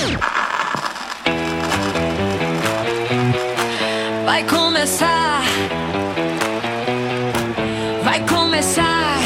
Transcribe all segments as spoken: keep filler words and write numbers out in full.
Vai começar, vai começar.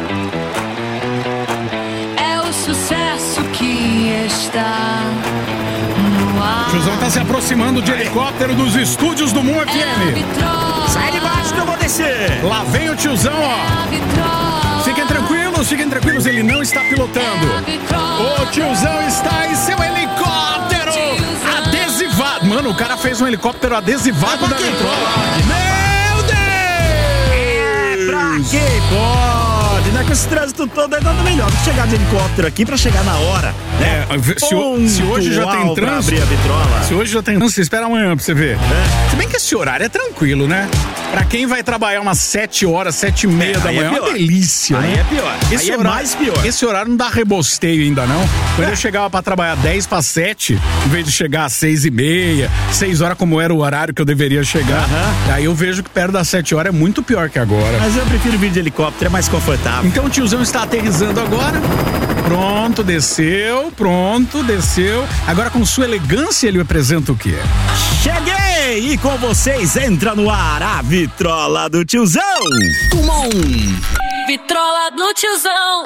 É o sucesso que está no ar. O tiozão tá se aproximando de helicóptero dos estúdios do Moon F M. Sai de baixo que eu vou descer. Lá vem o tiozão, ó. Fiquem tranquilos, fiquem tranquilos, ele não está pilotando. O tiozão está em seu helicóptero adesivado. Mano, o cara fez um helicóptero adesivado da vitrola. Meu Deus! É, pra que pode? Né? Com esse trânsito todo é nada melhor do que chegar de helicóptero aqui pra chegar na hora. Né? É, se, o, se hoje já tem trânsito, abrir a vitrola. Se hoje já tem trânsito, espera amanhã pra você ver. É. Se bem que esse horário é tranquilo, né? Pra quem vai trabalhar umas sete horas, sete e meia É, da manhã, é, é uma delícia, aí né? é pior. Esse aí horário, é mais pior. Esse horário não dá rebosteio ainda, não. Quando é. eu chegava pra trabalhar dez para sete, em vez de chegar às seis e meia, seis horas como era o horário que eu deveria chegar, uh-huh. aí eu vejo que perto das sete horas é muito pior que agora. Mas eu prefiro vir de helicóptero, é mais confortável. Então o tiozão está aterrissando agora. Pronto, desceu, pronto, desceu. Agora com sua elegância ele apresenta o quê? Cheguei! E com vocês entra no ar a vitrola do tiozão! Tumon! Vitrola do tiozão!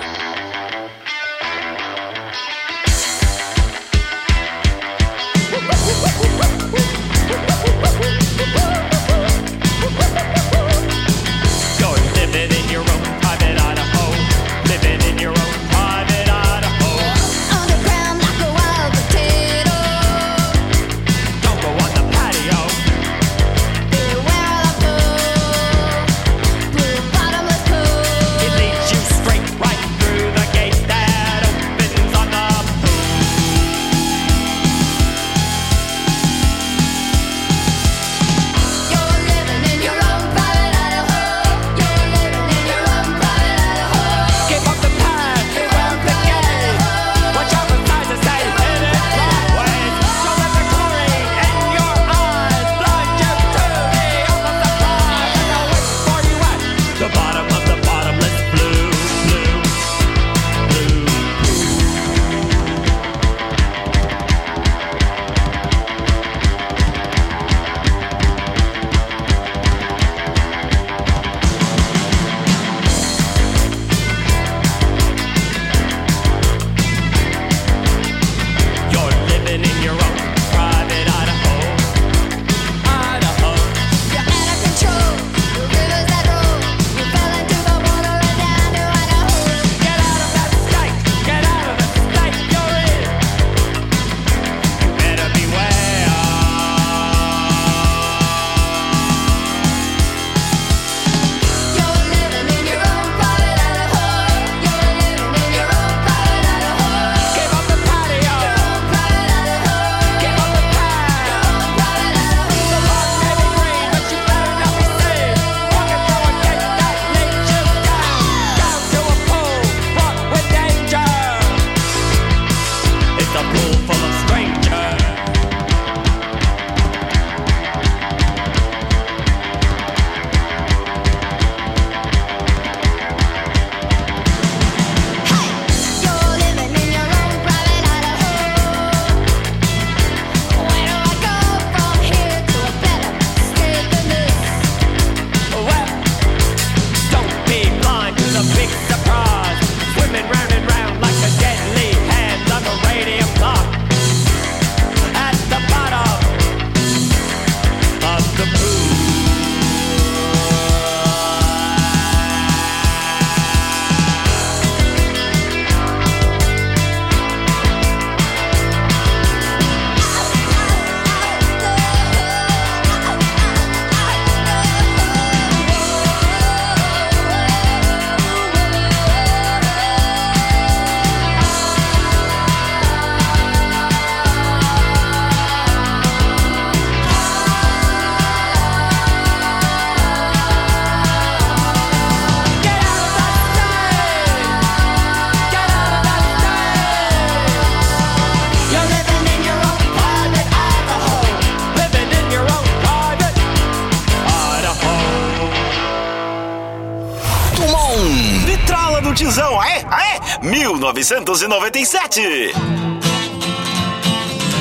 do Tizão, aê, aê, mil novecentos e noventa e sete.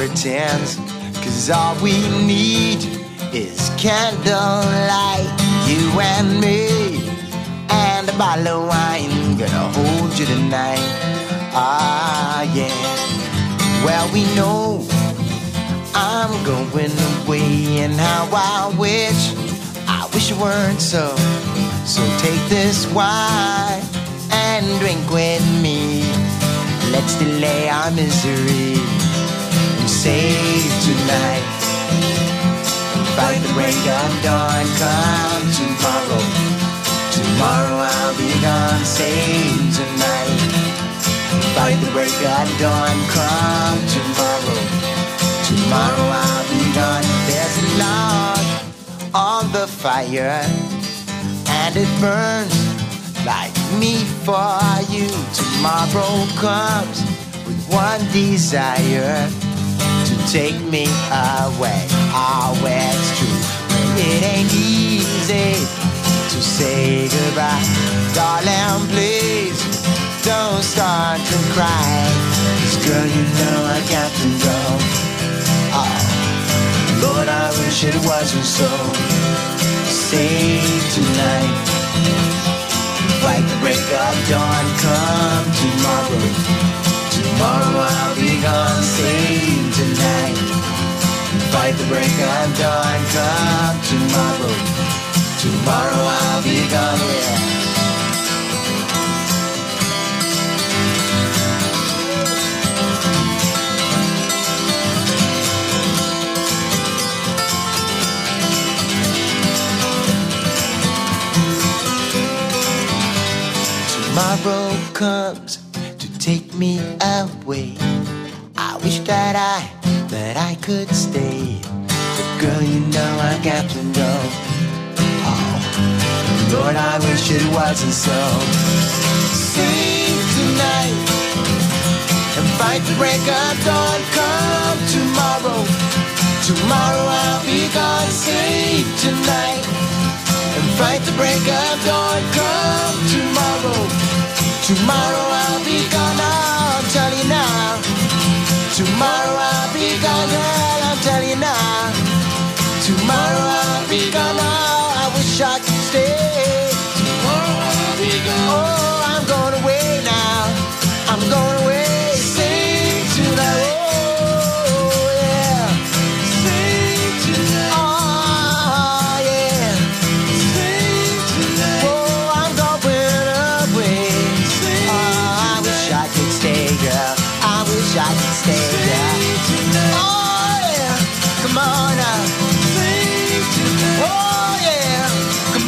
pretends, cause all we need is candlelight, you and me, and a bottle of wine, gonna hold you tonight. Ah, yeah. Well, we know I'm going away, and how I wish, I wish it weren't so. So take this wine and drink with me. Let's delay our misery and save tonight. Fight the break of dawn, come tomorrow. Tomorrow I'll be gone, save tonight. Fight the break of dawn, come tomorrow. Tomorrow I'll be gone. There's a log on the fire, and it burns like me for you. Tomorrow comes with one desire, to take me away. Oh, it's true, it ain't easy to say goodbye. Darling, please don't start to cry, 'cause girl, you know I got to go. Oh, Lord, I wish it wasn't so. Save tonight. Fight the break of dawn, come tomorrow. Tomorrow I'll be gone, save tonight. Fight the break of dawn, come tomorrow. Tomorrow I'll be gone, yeah. Tomorrow comes to take me away. I wish that I, that I could stay, but girl, you know I got to go. Oh, Lord, I wish it wasn't so. Save tonight and fight the break of dawn, come tomorrow. Tomorrow I'll be gone, save tonight and fight the break of dawn, come tomorrow. Tomorrow I'll be gone, I'll tell you now. Tomorrow I'll be gone, girl, I'll tell you now. Tomorrow I'll be gone, oh, I wish I could stay. Tomorrow I'll be gone. Oh, I'm going away now. I'm going away. Sing tonight. Oh, yeah. Sing tonight. Oh, yeah. Sing tonight. Oh, I'm going away. Sing oh, I wish I could stay, girl. I wish I could stay, girl. Oh, yeah. Come on now. Oh, yeah. Come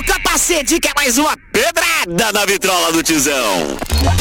capacete que é mais uma pedrada na vitrola do tiozão.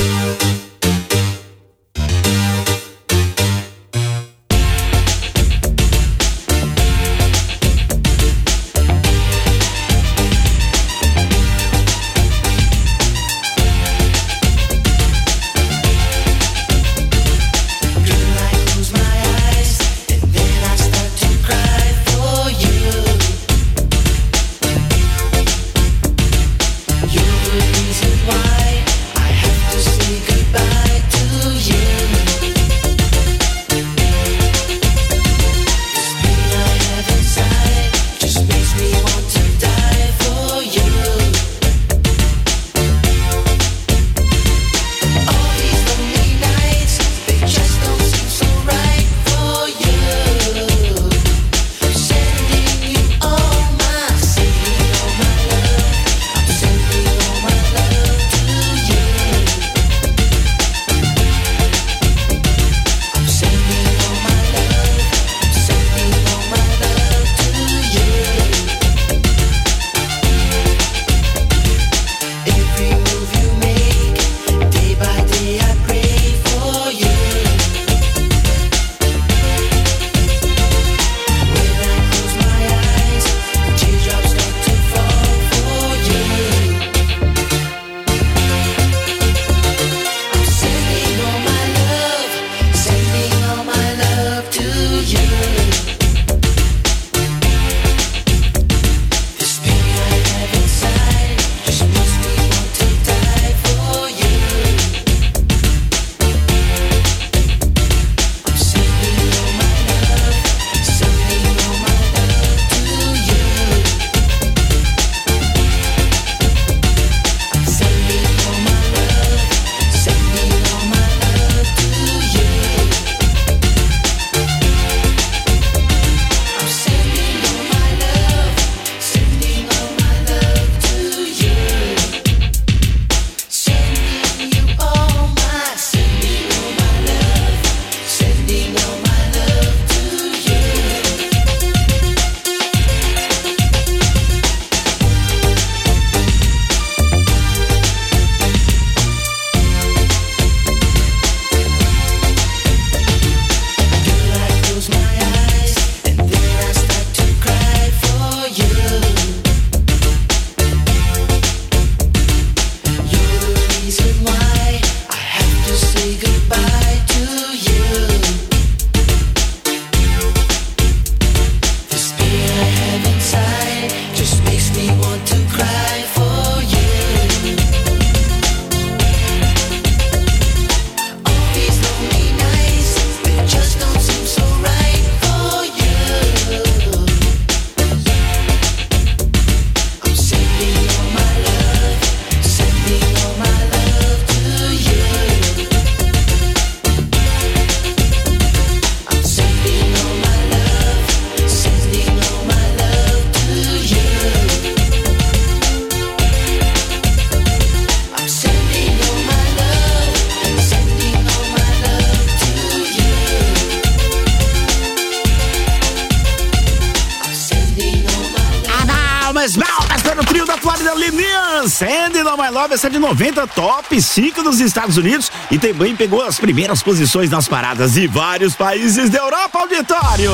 Sandy No My Love, essa é de noventa, top cinco dos Estados Unidos e também pegou as primeiras posições nas paradas de vários países da Europa, auditório.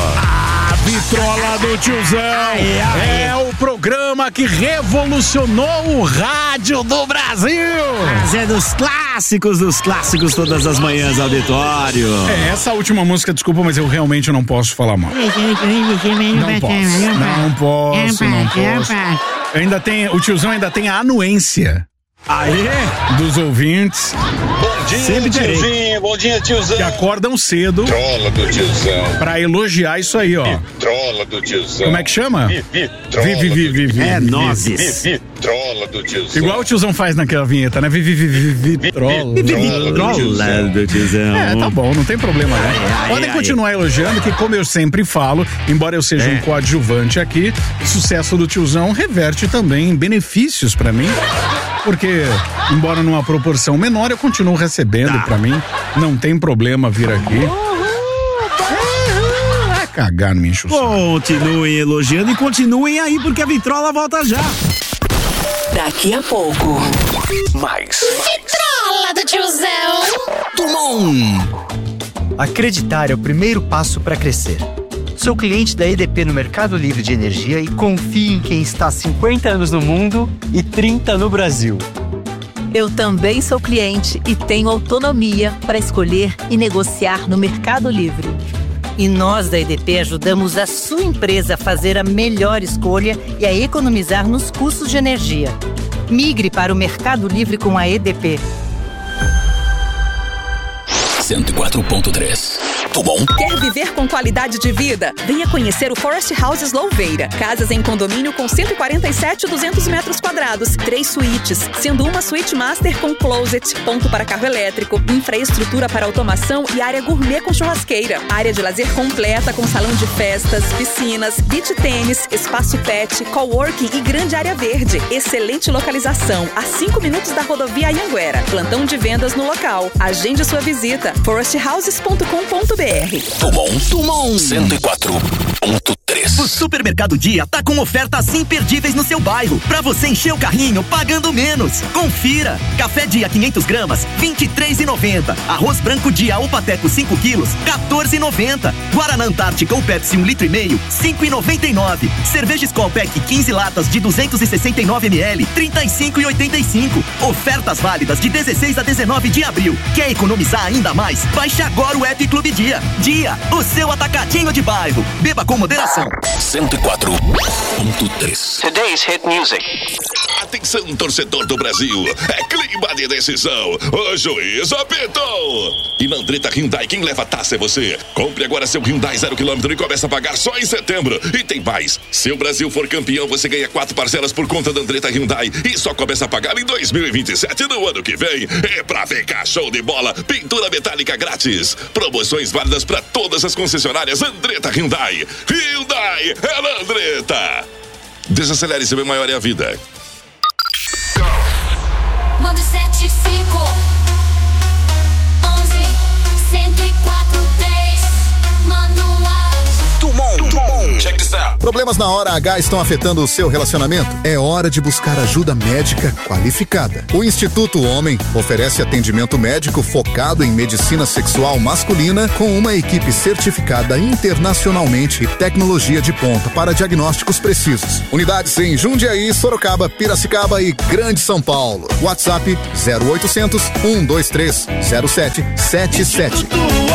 A vitrola do tiozão ai, ai. é o programa que revolucionou o rádio do Brasil. Mas é dos clássicos, dos clássicos todas as manhãs, auditório. É, essa última música, desculpa, mas eu realmente não posso falar mal. Não posso, não posso, não posso. Ainda tem, o tiozão ainda tem a anuência. Aê! Dos ouvintes. Bom dia, Sempre tiozinho. Terei. Bom dia, tiozão. Que acordam cedo. Vitrola do tiozão. Pra elogiar isso aí, ó. Vitrola do tiozão. Como é que chama? Vitrola vi, vi, vi, vi, vi, É nozes. Vitrola do tiozão. Igual o tiozão faz naquela vinheta, né? Vitrola. Vitrola do tiozão. É, tá bom, não tem problema, né? Ai, Podem ai, continuar ai. elogiando, que como eu sempre falo, embora eu seja é. um coadjuvante aqui, o sucesso do tiozão reverte também em benefícios pra mim. Porque, embora numa proporção menor, eu continuo recebendo tá. pra mim. Não tem problema vir aqui. Vai cagar no meu enxuçado. Continuem elogiando e continuem aí, porque a vitrola volta já. Daqui a pouco. Mais. Vitrola do tiozão. Tumon. Acreditar é o primeiro passo para crescer. Sou cliente da E D P no Mercado Livre de Energia e confio em quem está há cinquenta anos no mundo e trinta no Brasil. Eu também sou cliente e tenho autonomia para escolher e negociar no Mercado Livre. E nós da E D P ajudamos a sua empresa a fazer a melhor escolha e a economizar nos custos de energia. Migre para o Mercado Livre com a E D P. cento e quatro ponto três. Bom. Quer viver com qualidade de vida? Venha conhecer o Forest Houses Louveira. Casas em condomínio com cento e quarenta e sete e duzentos metros quadrados. Três suítes, sendo uma suíte master com closet, ponto para carro elétrico, infraestrutura para automação e área gourmet com churrasqueira. Área de lazer completa com salão de festas, piscinas, beach tênis, espaço pet, coworking e grande área verde. Excelente localização, a cinco minutos da rodovia Anhanguera. Plantão de vendas no local. Agende sua visita. forest houses ponto com ponto b r. Tumon. Tumon. cento e quatro ponto três. O Supermercado Dia tá com ofertas imperdíveis no seu bairro, pra você encher o carrinho pagando menos. Confira! Café Dia quinhentos gramas, vinte e três reais e noventa centavos. Arroz branco Dia ou Pateco cinco quilos, quatorze reais e noventa centavos. Guaraná Antártica ou Pepsi um litro e meio, cinco reais e noventa e nove centavos. Cerveja Skol Pack quinze latas de duzentos e sessenta e nove mililitros, trinta e cinco reais e oitenta e cinco centavos. Ofertas válidas de dezesseis a dezenove de abril. Quer economizar ainda mais? Baixe agora o app Clube Dia. Dia, o seu atacadinho de bairro. Beba com moderação. cento e quatro ponto três. Today's hit music. Atenção, torcedor do Brasil. É clima de decisão. O juiz apitou. E na Andretta Hyundai, quem leva a taça é você. Compre agora seu Hyundai zero quilômetro e comece a pagar só em setembro. E tem mais. Se o Brasil for campeão, você ganha quatro parcelas por conta da Andretta Hyundai. E só começa a pagar em dois mil e vinte e sete, no ano que vem. É pra ficar show de bola. Pintura metálica grátis. Promoções válidas para todas as concessionárias Andretta Hyundai. Hyundai é na Andretta. Desacelere, seu bem maior é a vida. Manda sete cinco onze cento e quatro três. Manda um Tumon, Tumon. Check this out. Problemas na hora H estão afetando o seu relacionamento? É hora de buscar ajuda médica qualificada. O Instituto Homem oferece atendimento médico focado em medicina sexual masculina com uma equipe certificada internacionalmente e tecnologia de ponta para diagnósticos precisos. Unidades em Jundiaí, Sorocaba, Piracicaba e Grande São Paulo. WhatsApp zero oitocentos, um dois três, zero sete sete sete.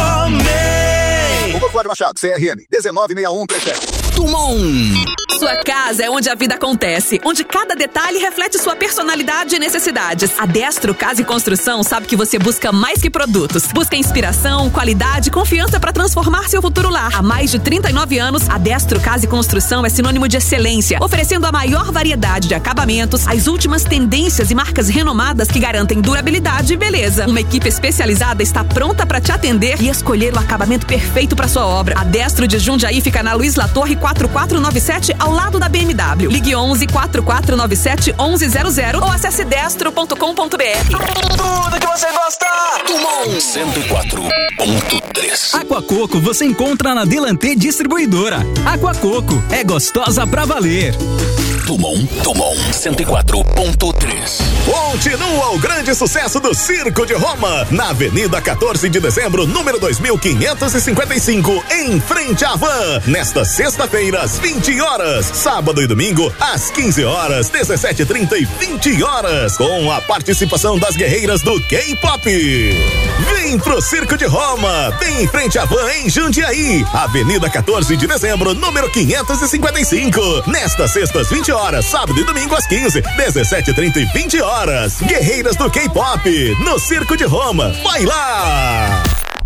Doutor Flávio Machado, C R M dezenove sessenta e um trinta e sete. Tumon. Sua casa é onde a vida acontece, onde cada detalhe reflete sua personalidade e necessidades. A Destro Casa e Construção sabe que você busca mais que produtos. Busca inspiração, qualidade e confiança para transformar seu futuro lar. Há mais de trinta e nove anos, a Destro Casa e Construção é sinônimo de excelência, oferecendo a maior variedade de acabamentos, as últimas tendências e marcas renomadas que garantem durabilidade e beleza. Uma equipe especializada está pronta para te atender e escolher o acabamento perfeito para sua obra. A Destro de Jundiaí fica na Luiz Latorre quatro quatro nove sete, ao lado da B M W. Ligue onze, quatro quatro nove sete, onze zero zero ou acesse destro ponto com ponto b r. Tudo que você gosta. Tumon. cento e quatro ponto três. Aquacoco você encontra na Delantê Distribuidora. Aquacoco é gostosa pra valer. Tumon, Tumon, cento e quatro ponto três. Continua o grande sucesso do Circo de Roma, na Avenida quatorze de dezembro, número dois mil quinhentos e cinquenta e cinco, em frente à Van. Nesta sexta-feira, às vinte horas, sábado e domingo, às quinze horas, dezessete e trinta e vinte horas, com a participação das guerreiras do K-pop. Vem pro Circo de Roma, bem em frente à Van, em Jundiaí, Avenida quatorze de dezembro, número quinhentos e cinquenta e cinco. Nesta sexta, às vinte horas, sábado e domingo, às quinze, dezessete e trinta e vinte horas. Guerreiras do K-pop, no Circo de Roma. Vai lá!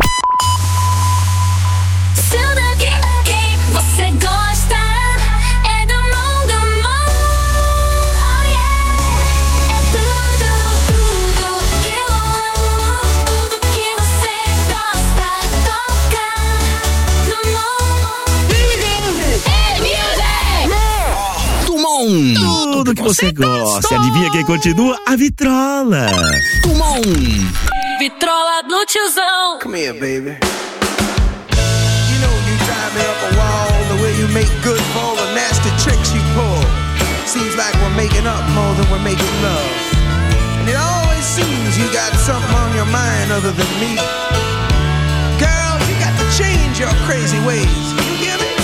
Tudo que, que você gosta é do mundo, mundo. Oh yeah. É tudo, tudo que eu amo. Tudo que você gosta, toca no mundo. Hey, music! Tumon! Tudo que você gosta. Adivinha quem continua? A Vitrola. Tumon. Vitrola no tiozão. Come here, baby. You know you drive me up a wall, the way you make good for all the nasty tricks you pull. Seems like we're making up more than and we're making love. And it always seems you got something on your mind other than me. Girl, you got to change your crazy ways. You hear me?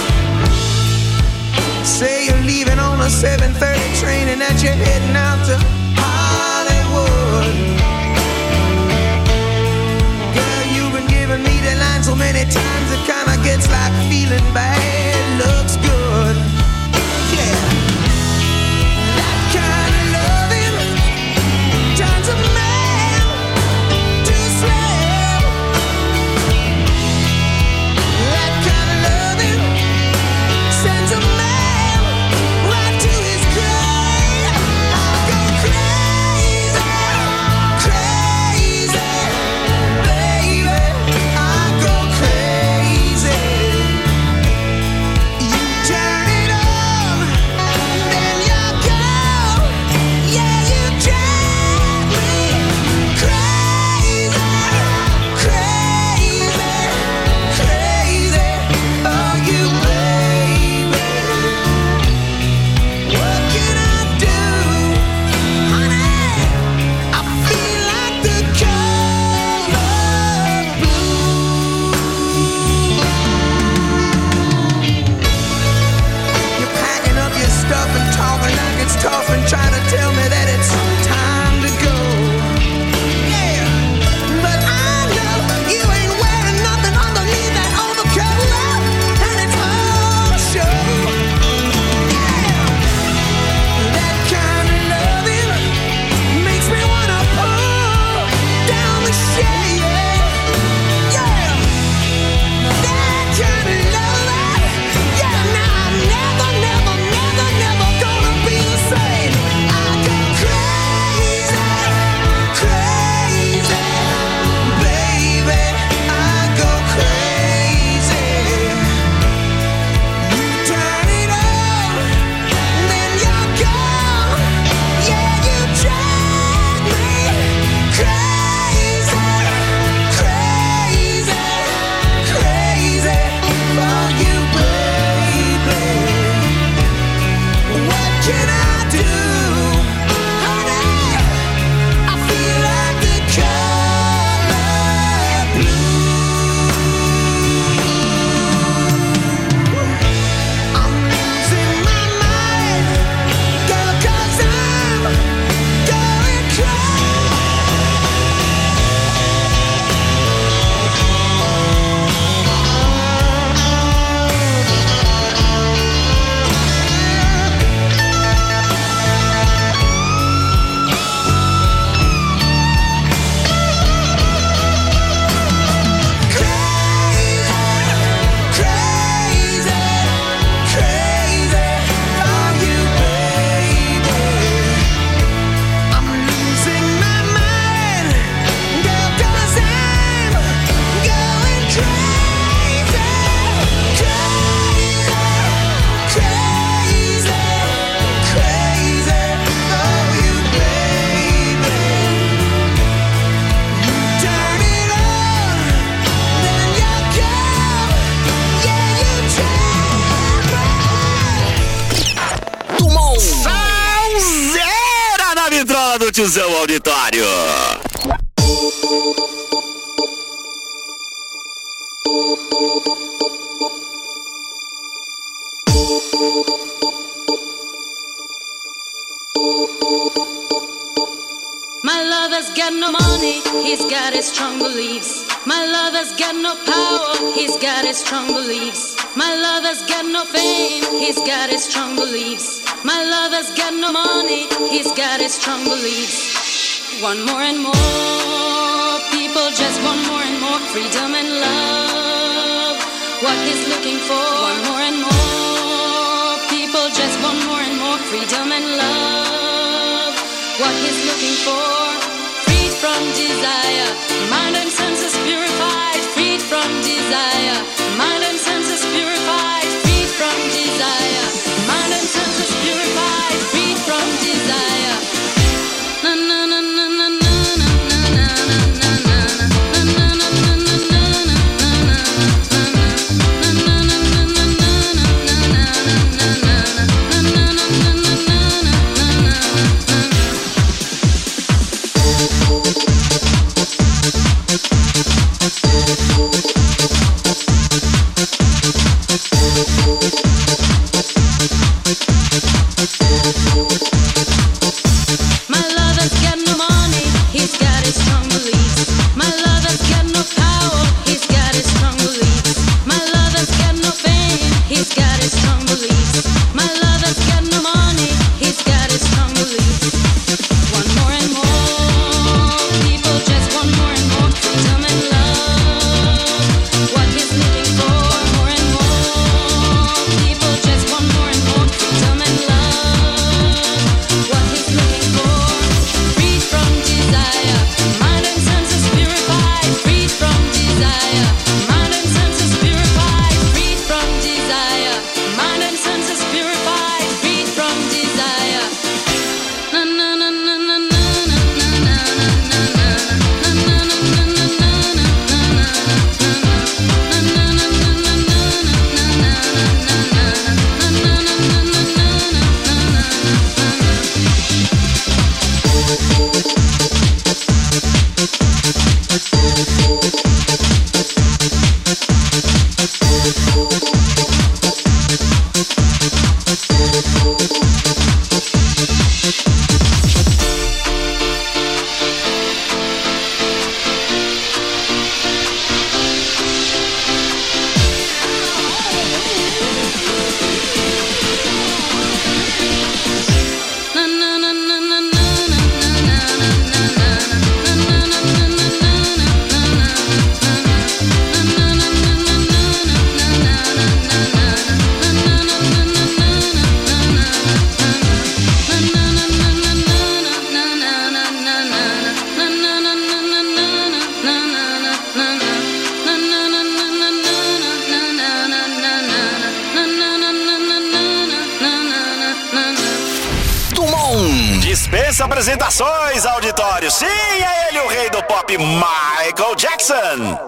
Say you're leaving on a seven thirty train and that you're heading out to Hollywood. Girl, you've been giving me the line so many times it kinda gets like feeling bad looks good. Yeah, that kind of loving turns a man to a slave. That kind of loving sends a man right to his grave. I go crazy, crazy, baby. I go crazy. You turn it on, then you go. Yeah, you drive me crazy, crazy, crazy. Oh, you baby. What can I do, honey? I feel like the color blue. You're packing up your stuff and talking like it's tough and trying to tell me that it's time to go. Yeah, but I know you ain't wearing nothing underneath that overcoat, and it's all show. That kind of loving makes me wanna pull down the shade. Yeah, that kind of loving. Yeah, now I'm never, never, never, never gonna be the same. I go crazy, crazy, baby. I go crazy. You turn it on, then you're gone. Yeah, you drive me crazy, crazy, crazy for you, baby. What can I do, honey? I feel like the color blue. I'm losing my mind, girl, 'cause I'm going crazy. Crazy, crazy for you, baby. I'm losing my mind, girl, 'cause I'm going crazy, crazy, crazy, crazy for you, baby. You turn it on, then you go. Yeah, you Tumon! Salzeira na vitrola do tiozão auditório. My lover's got no money, he's got his strong beliefs. My lover's got no power, he's got his strong beliefs. My lover's got no fame, he's got his strong beliefs. My lover's got no money, he's got his strong beliefs. Want more and more, people just want more and more freedom and love. What he's looking for, want more and more, people just want more and more freedom and love. What he's looking for, freed from desire, mind and senses purified, freed from desire, mind and senses purified, freed from desire, mind and senses purified, freed from desire. Na na na na na na na na na na na na na na. Tumon. Dispensa apresentações, auditório. Sim, é ele, o rei do pop, Michael Jackson.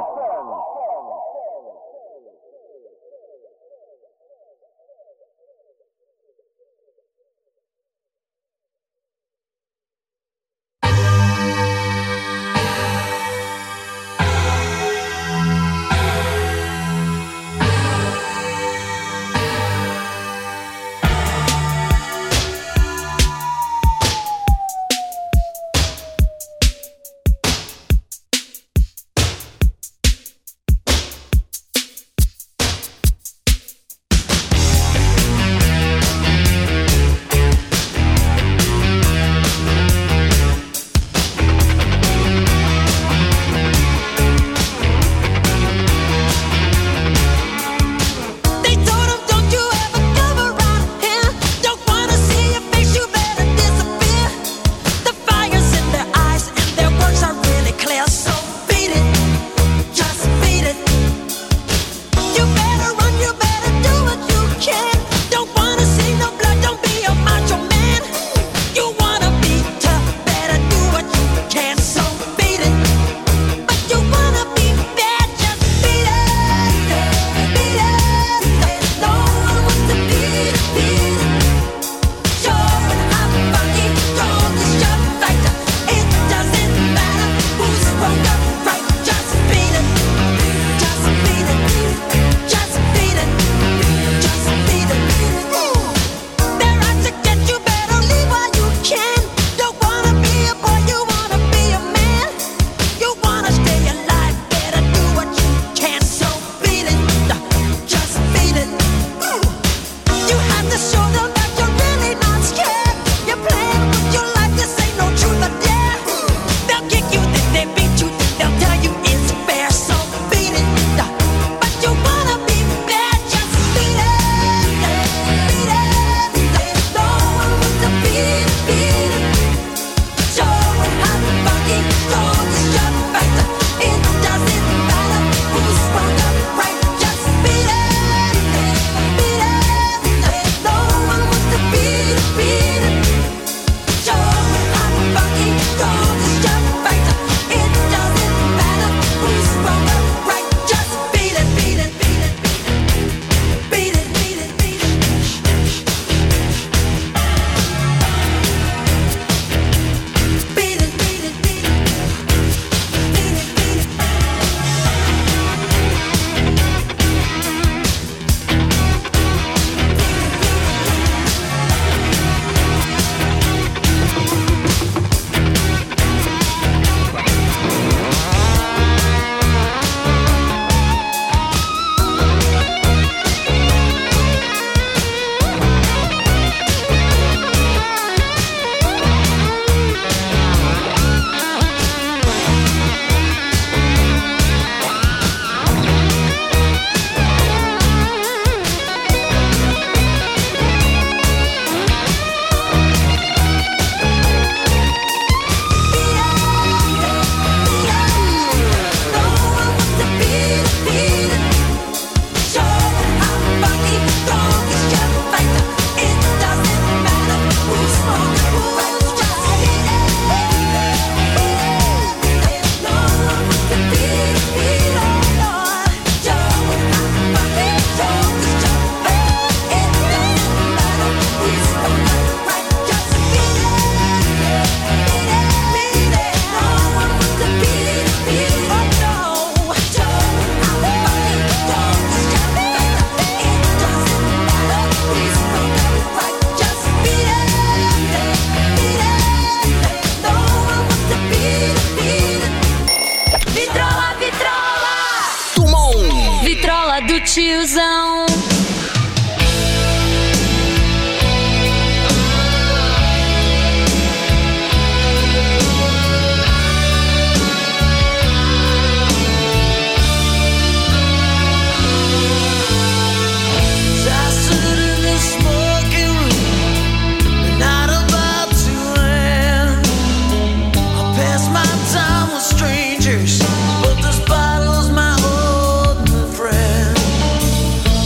tiozão. Strangers, but this bottle's my old friend.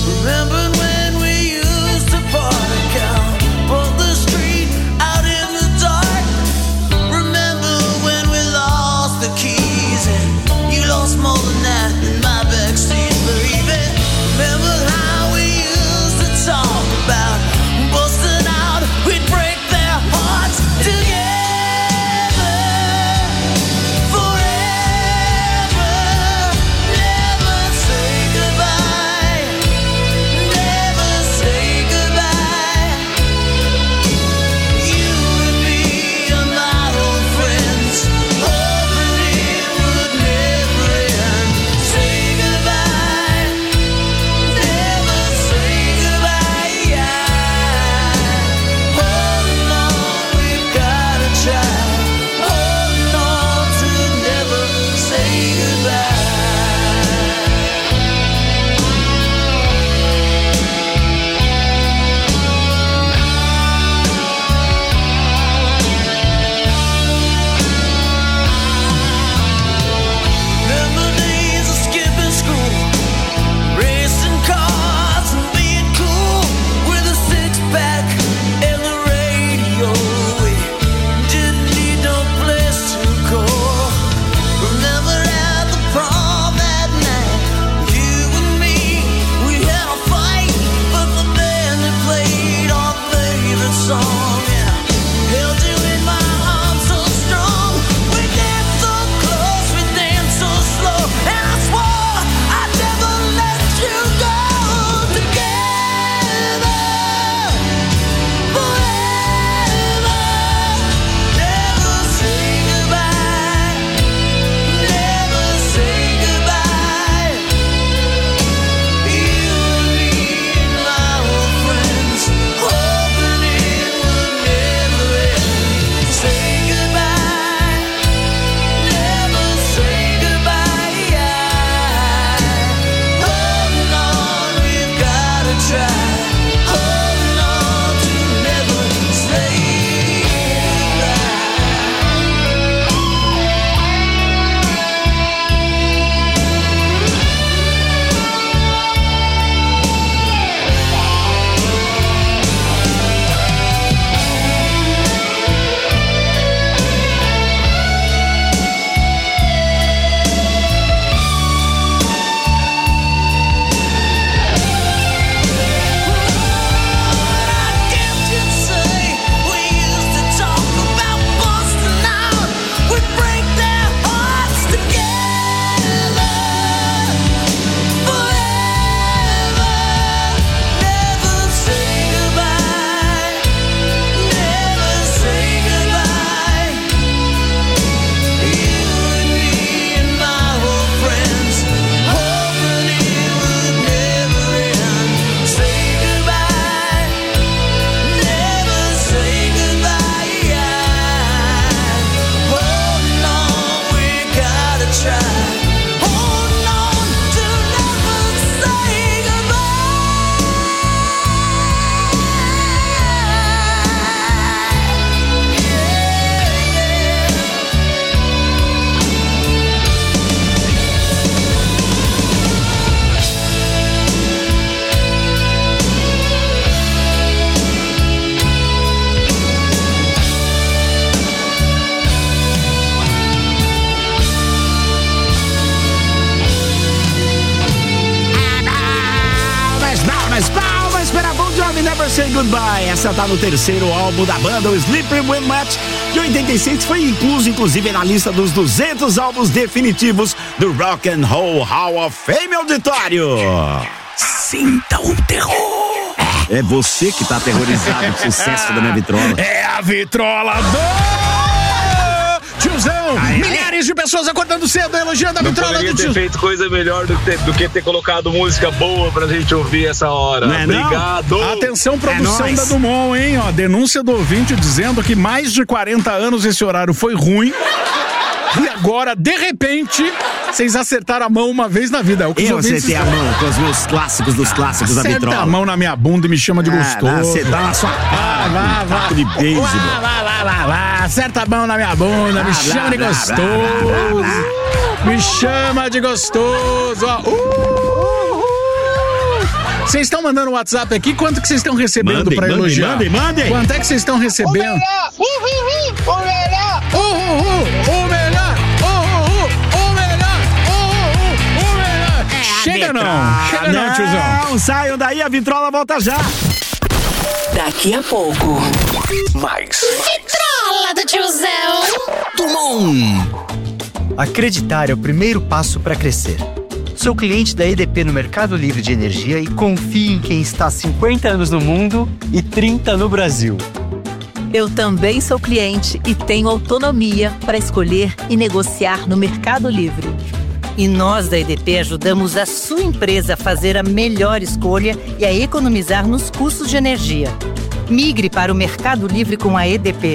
Never Say Goodbye. Essa tá no terceiro álbum da banda, o Slippery When Wet, de oitenta e seis, foi incluso inclusive na lista dos duzentos álbuns definitivos do Rock and Roll Hall of Fame auditório. Sinta o terror. É você que tá aterrorizado com o sucesso da minha vitrola. É a vitrola do tiozão. Ai, milhares ai. de pessoas acordando cedo elogiando a Não vitrola do ter tiozão. feito coisa melhor do que, ter, do que ter colocado música boa pra gente ouvir essa hora. Não é Obrigado. Não? Atenção, produção é da Dumont, hein? Ó, denúncia do ouvinte dizendo que mais de quarenta anos esse horário foi ruim. E agora, de repente, vocês acertaram a mão uma vez na vida. É o que eu acertei a mão com os meus clássicos dos clássicos da vitrola. Acerta a mão na minha bunda e me chama de ah, gostoso. Você dá na sua cara. Vá, vá, vá. De beisebol. Vá, vá, vá, vá, vá. Acerta a mão na minha bunda, me chama de gostoso. Me chama de gostoso. Ó. Uh! Vocês estão mandando o WhatsApp aqui? Quanto que vocês estão recebendo mandem, pra mandem, elogiar? Mandem, mandem. Quanto é que vocês estão recebendo? O melhor! O melhor! O melhor! O melhor! O melhor! O melhor! Chega não! Chega não, não, tiozão! Não, saiam daí, a vitrola volta já! Daqui a pouco, mais. Vitrola do tiozão! Dumont! Acreditar é o primeiro passo para crescer. Sou cliente da E D P no Mercado Livre de Energia e confio em quem está há cinquenta anos no mundo e trinta no Brasil. Eu também sou cliente e tenho autonomia para escolher e negociar no Mercado Livre. E nós da E D P ajudamos a sua empresa a fazer a melhor escolha e a economizar nos custos de energia. Migre para o Mercado Livre com a E D P.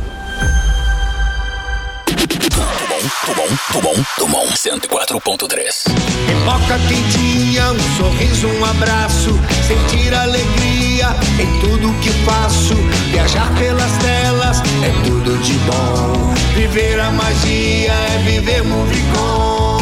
Dumont, Dumont, Dumont, cento e quatro ponto três. Pipoca quentinha, um sorriso, um abraço, sentir alegria em tudo que faço. Viajar pelas telas é tudo de bom. Viver a magia é viver Movicon.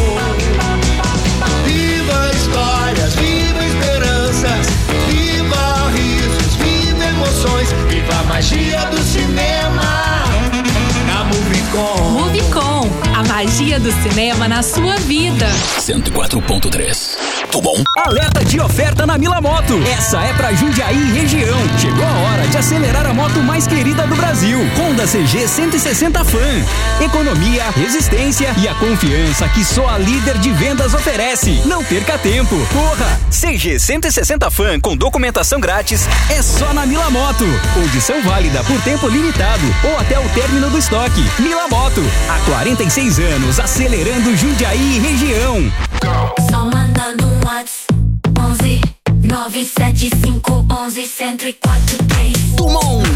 Viva histórias, viva esperanças, viva risos, viva emoções, viva a magia do cinema na Movicon. Movicon, a magia do cinema na sua vida. cento e quatro ponto três. Dumont. Alerta de oferta na Mila Moto. Essa é pra Jundiaí e região. Chegou a hora de acelerar a moto mais querida do Brasil. Honda C G cento e sessenta Fan. Economia, resistência e a confiança que só a líder de vendas oferece. Não perca tempo. Corra! C G cento e sessenta Fan com documentação grátis é só na Mila Moto. Condição válida por tempo limitado ou até o término do estoque. Mila Moto. Há quarenta e seis anos acelerando Jundiaí e região. Só mandando um WhatsApp onze nove sete cinco onze cento e quatro três. Dumont.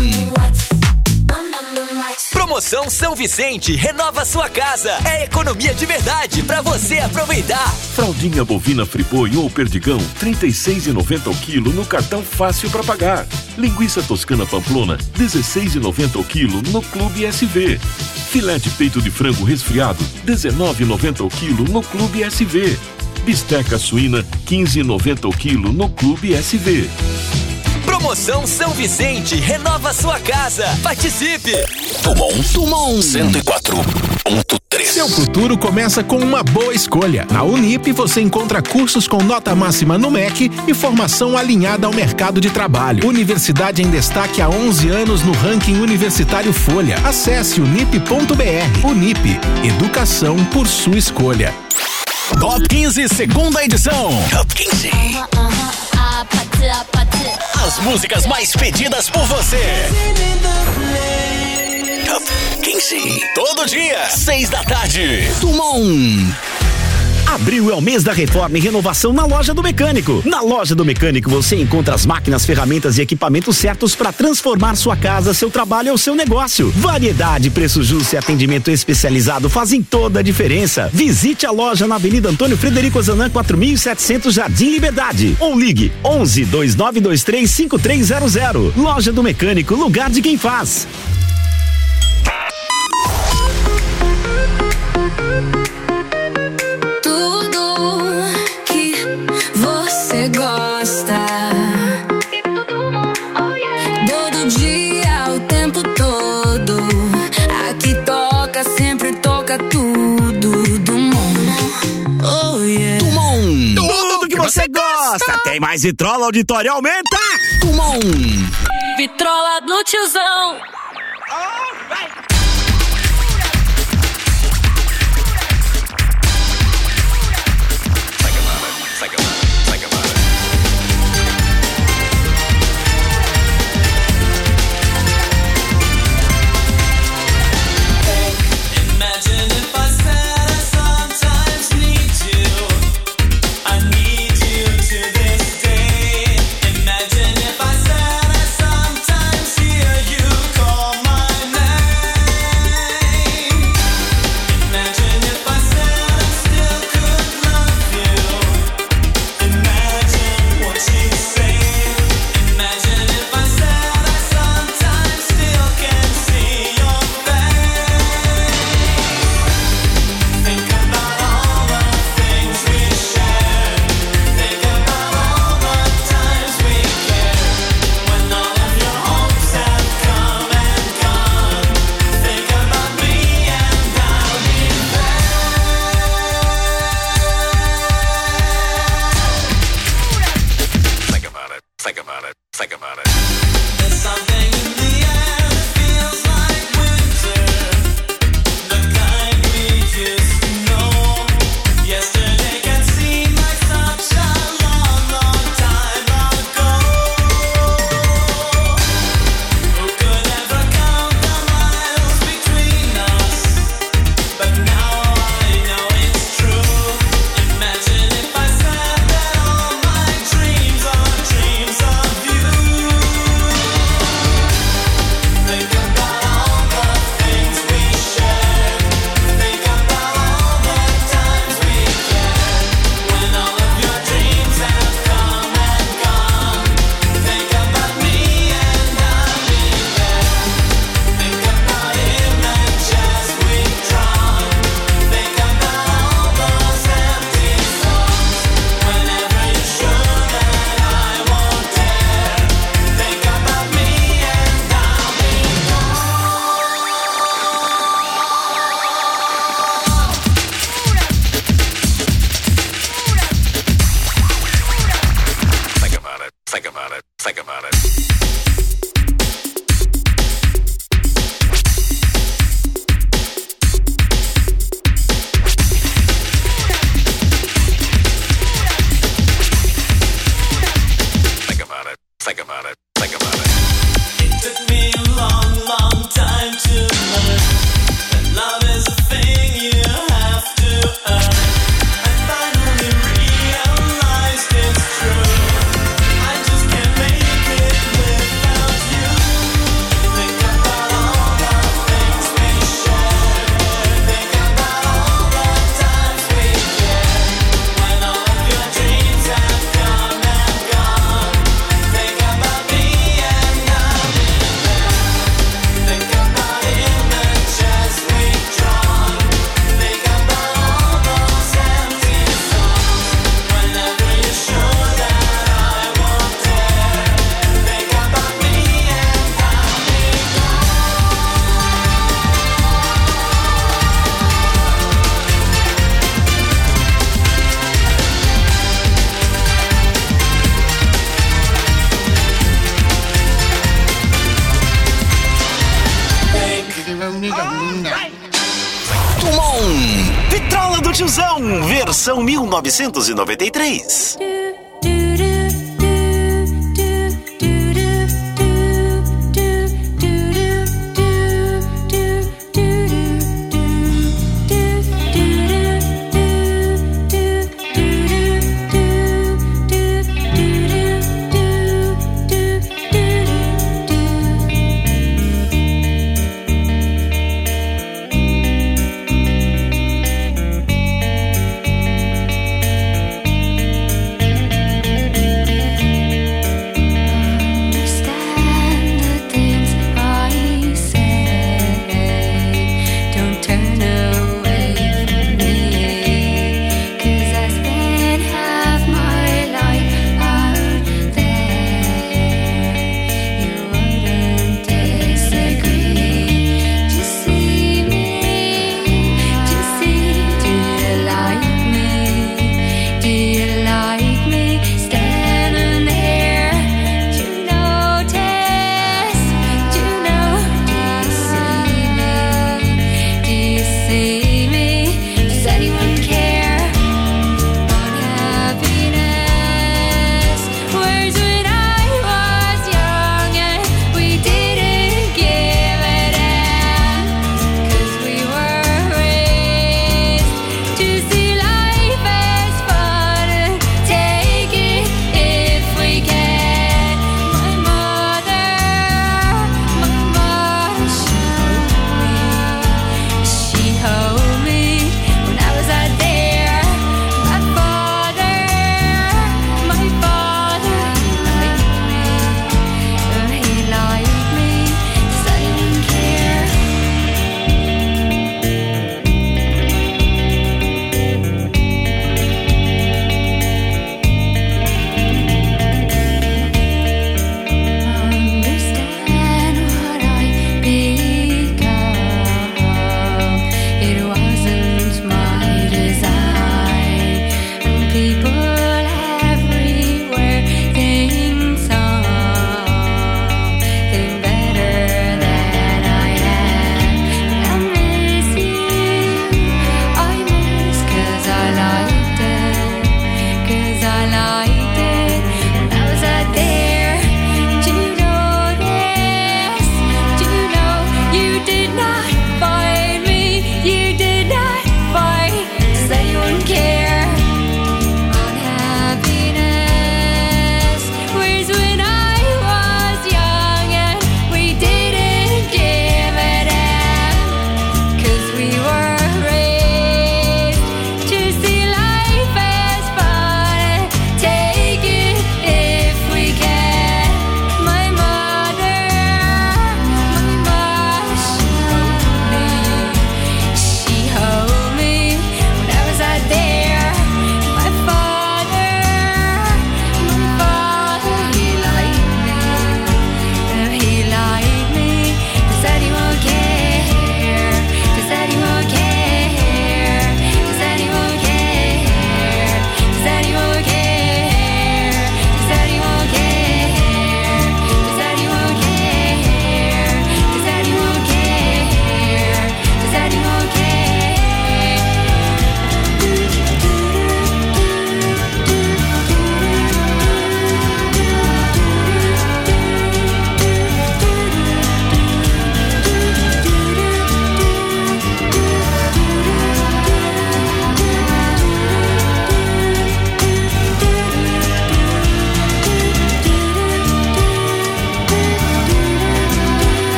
Promoção São Vicente, renova sua casa. É economia de verdade pra você aproveitar. Fraldinha bovina Friboi ou Perdigão, trinta e seis reais e noventa centavos o quilo no cartão fácil pra pagar. Linguiça toscana Pamplona, dezesseis reais e noventa centavos o quilo no Clube S V. Filé de peito de frango resfriado, dezenove reais e noventa centavos o quilo no Clube S V. Bisteca suína, quinze reais e noventa centavos o quilo no Clube S V. Promoção São Vicente, renova sua casa. Participe! Dumont, Dumont, cento e quatro ponto três. Seu futuro começa com uma boa escolha. Na Unip você encontra cursos com nota máxima no M E C e formação alinhada ao mercado de trabalho. Universidade em destaque há onze anos no ranking universitário Folha. Acesse unip ponto br. Unip, educação por sua escolha. Top quinze, segunda edição. Top quinze. As músicas mais pedidas por você. Top quinze. Todo dia, seis da tarde. Dumont. Abril é o mês da reforma e renovação na Loja do Mecânico. Na Loja do Mecânico você encontra as máquinas, ferramentas e equipamentos certos para transformar sua casa, seu trabalho ou seu negócio. Variedade, preço justo e atendimento especializado fazem toda a diferença. Visite a loja na Avenida Antônio Frederico Ozanam, quatro mil e setecentos, Jardim Liberdade. Ou ligue onze, dois nove dois três, cinco três zero zero. Loja do Mecânico, lugar de quem faz. Gosta todo dia, o tempo todo. Aqui toca, sempre toca tudo. Dumont, oh yeah. Dumont, tudo que você gosta. gosta. Tem mais Vitrola, auditório, aumenta! Tumon! Vitrola do tiozão. Tumon, Vitrola do Tiozão, versão mil novecentos e noventa e três.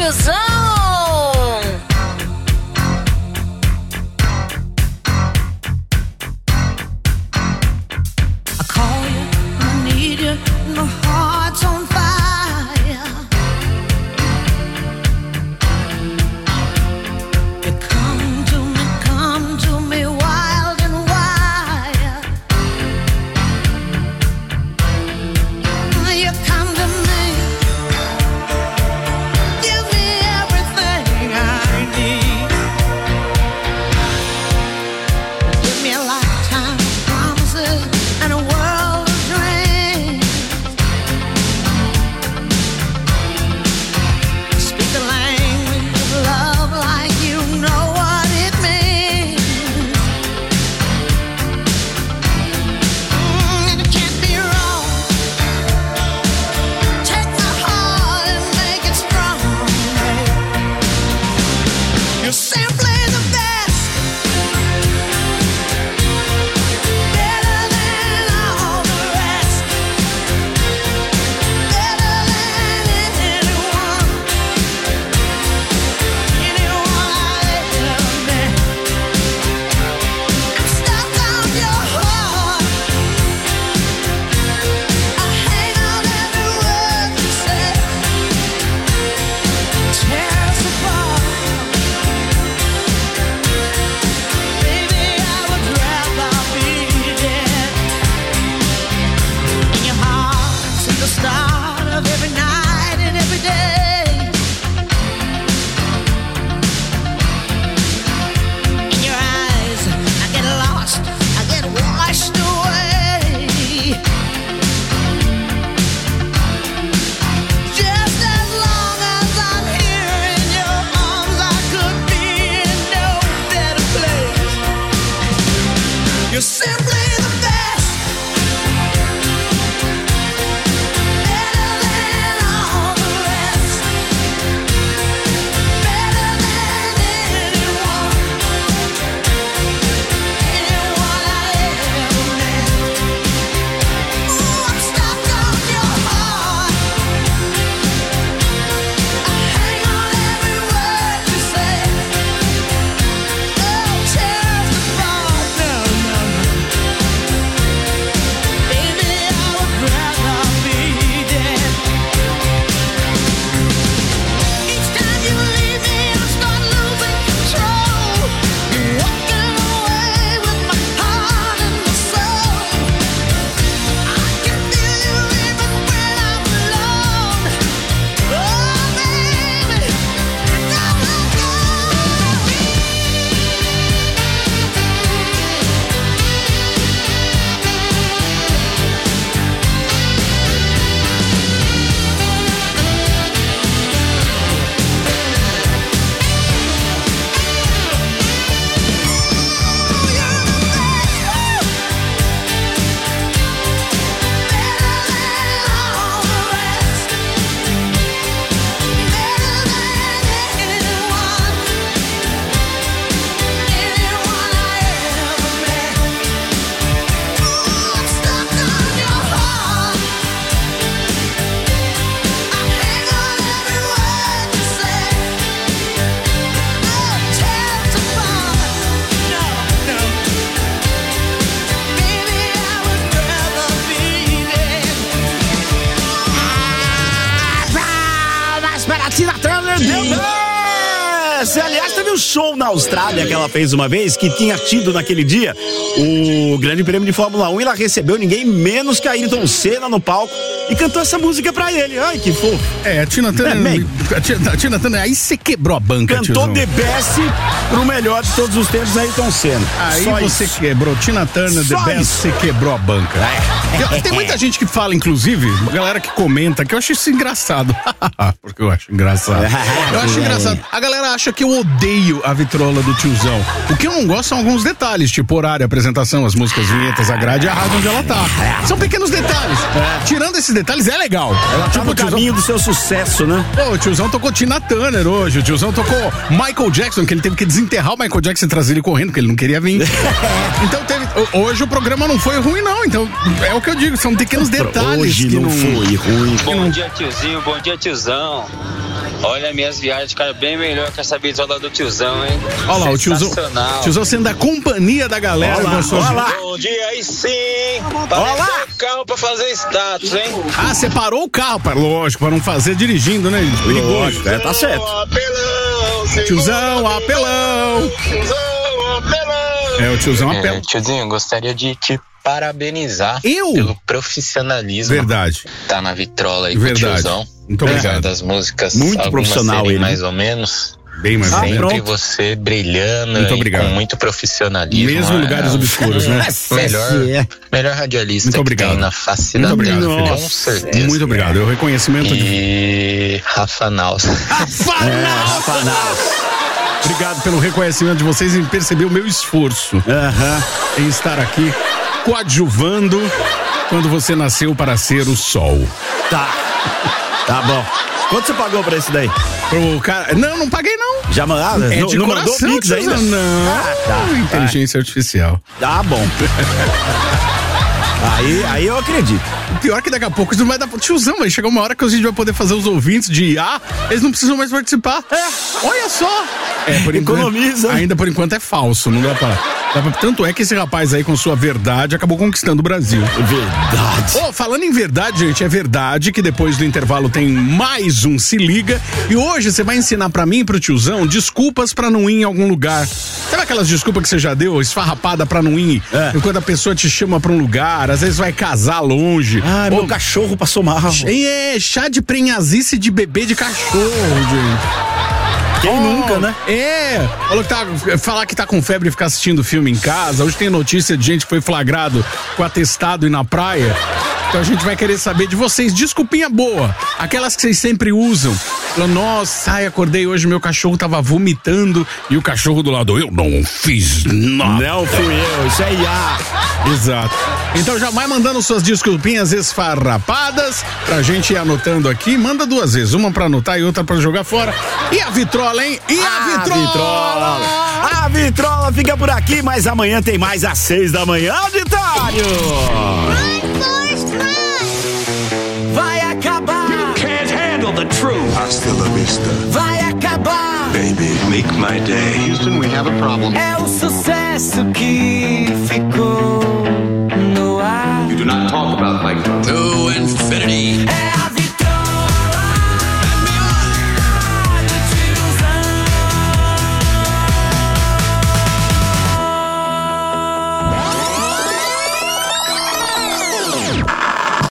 tiozão. I call you, I need you, my heart's on fire. You come to me, come to me, wild and wild. You come to me, give me everything I need. Give me a lifetime of promises and a world of dreams. Speak the language of love like you know what it means. Mm, it can't be wrong. Take my heart and make it strong. You're simply the best. Better than all the rest. Better than anyone. Anyone I ever met. I'm stuck on your heart. I hang on every word you say. Tear us apart. Baby, I would rather be dead. In your heart, since the start of every night and every day. In your eyes, I get lost, I get washed away. Just as long as I'm here in your arms, I could be in no better place. You're simply the best. Better than all the rest. Better than anyone. Anyone I ever met. Ooh, I'm stuck on your heart. I hang on every word you say. Oh, tear us apart. No, no, no. Baby, I would rather be dead. Each time you leave me, I start losing control. You're walking away with my heart and my soul. I can feel you even when I'm alone. Oh, baby, now let go. Palmas para Tina Turner, The Best! Aliás, teve um show na Austrália que ela fez uma vez, que tinha tido naquele dia o Grande Prêmio de Fórmula um, e ela recebeu ninguém menos que Ayrton Senna no palco e cantou essa música pra ele. Ai, que fofo. É, a Tina Turner, É, a Tina, a Tina Turner, aí você quebrou a banca, Cantou tiozão. The Best pro melhor de todos os tempos, Ayrton Senna. Aí Só você isso. quebrou. Tina Turner, Só The Best, isso. você quebrou a banca. Tem- Tem muita gente que fala, inclusive, uma galera que comenta, que eu acho isso engraçado. Porque eu acho engraçado. Eu acho engraçado. A galera acha que eu odeio a vitrola do tiozão. O que eu não gosto são alguns detalhes, tipo horário, apresentação, as músicas, vinhetas, a grade e a rádio onde ela tá. São pequenos detalhes. Tirando esses detalhes, é legal. Ela tá Tipo, no o tiozão- caminho do seu sucesso, né? Pô, o tiozão tocou Tina Turner hoje, o tiozão tocou Michael Jackson, que ele teve que desenterrar o Michael Jackson e trazer ele correndo, porque ele não queria vir. Então teve, hoje o programa não foi ruim não, então é o que eu digo, são pequenos detalhes Hoje que não não foi ruim. Bom dia, tiozinho. Bom dia, tiozão. Olha, minhas viagens ficaram bem melhor que essa bitola do tiozão, hein? Olha lá, o tiozão, tiozão sendo da companhia da galera. Olha lá, sua... olha lá. Bom dia aí sim. Parou o carro pra fazer status, hein? Ah, você parou o carro, para lógico, para não fazer dirigindo, né? Perigoso. É, tá certo. Apelão, tiozão, apelão. Tiozão, apelão. É, o tiozão apelão. É, tiozinho, eu gostaria de te parabenizar eu? pelo profissionalismo. Verdade. Tá na vitrola aí Verdade. com o tiozão. Muito obrigado. Das músicas, muito profissional ele. Mais ou menos. Bem mais ou menos. Sempre você brilhando muito e obrigado. com muito profissionalismo. Mesmo em lugares é, obscuros, né? Melhor, melhor radialista muito obrigado. que tem na face da terra. Com certeza. Muito obrigado. É o reconhecimento e... de... Rafa Naus. Rafa Naus! É, Rafa Naus. Obrigado pelo reconhecimento de vocês em perceber o meu esforço uh-huh. em estar aqui coadjuvando quando você nasceu para ser o sol. Tá. Tá bom. Quanto você pagou pra esse daí? Pro cara... Não, não paguei não. Já mandou? É não, de não coração, mandou Pix ainda? Não. Ah, tá, Inteligência tá. artificial. Tá bom. Aí, aí eu acredito. O pior é que daqui a pouco isso não vai dar pro tiozão, vai chegar uma hora que a gente vai poder fazer os ouvintes de I A, eles não precisam mais participar. É, olha só. É, por Economiza. Enquanto, ainda por enquanto é falso, não dá pra, dá pra... Tanto é que esse rapaz aí com sua verdade acabou conquistando o Brasil. Verdade. Oh, falando em verdade, gente, é verdade que depois do intervalo tem mais um Se Liga e hoje você vai ensinar pra mim e pro tiozão desculpas pra não ir em algum lugar. Sabe aquelas desculpas que você já deu, esfarrapada pra não ir? É. Quando a pessoa te chama pra um lugar, às vezes vai casar longe. Ah, meu cachorro passou mal. É, chá de prenhazice de bebê de cachorro, gente. Quem oh, nunca, né? É, falou que tá, falar que tá com febre e ficar assistindo filme em casa. Hoje tem notícia de gente que foi flagrado com atestado e na praia. Então a gente vai querer saber de vocês, desculpinha boa, aquelas que vocês sempre usam. Nossa, ai, acordei hoje, meu cachorro tava vomitando e o cachorro do lado, eu não fiz nada. Não fui eu, isso é I A. Exato. Então já vai mandando suas desculpinhas esfarrapadas pra gente ir anotando aqui. Manda duas vezes, uma pra anotar e outra pra jogar fora. E a vitrola, hein? E a ah, vitrola? vitrola? A vitrola fica por aqui, mas amanhã tem mais às seis da manhã, auditório! Vai acabar. You can't handle the truth. Hasta la vista. Vai acabar. Baby, make my day. Houston, we have a problem. É o sucesso que ficou no ar. You do not talk about like To infinity. É